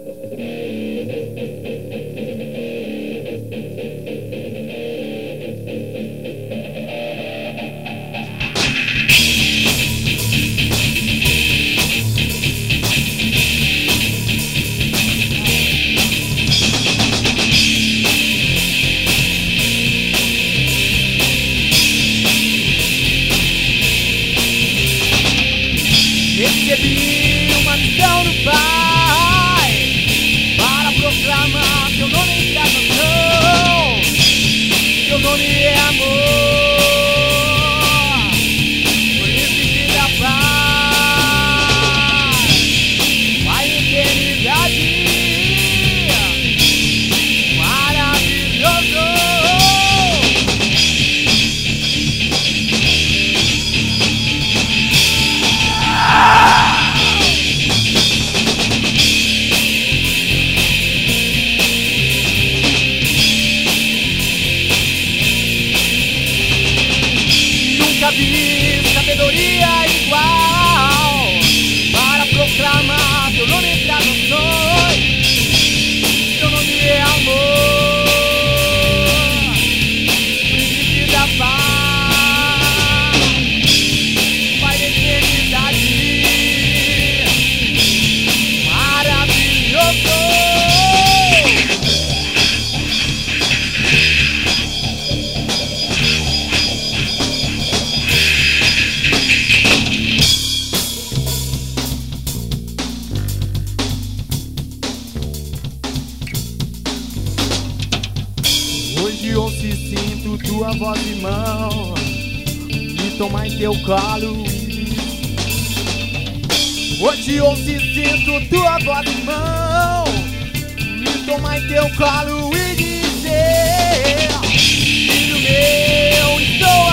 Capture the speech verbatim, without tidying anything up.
Recebi uma missão do Pai para proclamar teu nome em canção. Teu nome é amor, por isso que dá paz. Vai eternidade, maravilhoso. Nunca vi sabedoria igual para proclamar teu nome entre as nações. Teu nome é amor, príncipe da paz. Pai da eternidade, maravilhoso. Hoje ouço e sinto tua voz, irmão, me toma em teu colo. Hoje ouço e sinto tua voz, irmão, me toma em teu colo e dizer: filho meu, estou